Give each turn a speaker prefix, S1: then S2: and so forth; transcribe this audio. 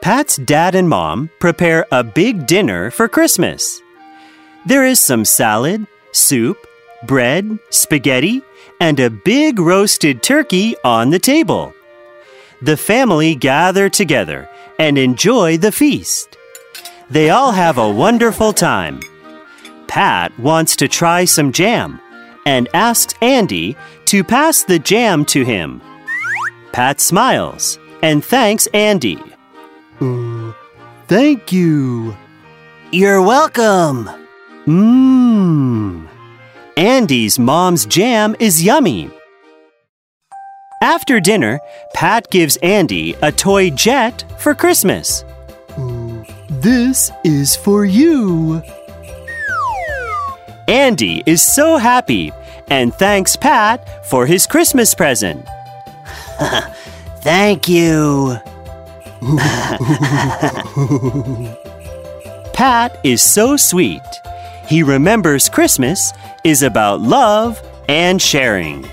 S1: Pat's dad and mom prepare a big dinner for Christmas. There is some salad, soup, bread, spaghetti, and a big roasted turkey on the table. The family gather together and enjoy the feast. They all have a wonderful time. Pat wants to try some jam and asks Andy to pass the jam to him. Pat smiles and thanks Andy.
S2: Thank you.
S1: You're welcome. Andy's mom's jam is yummy. After dinner, Pat gives Andy a toy jet for Christmas.
S2: This is for you.
S1: Andy is so happy and thanks Pat for his Christmas present. Thank you. Pat is so sweet. He remembers Christmas is about love and sharing.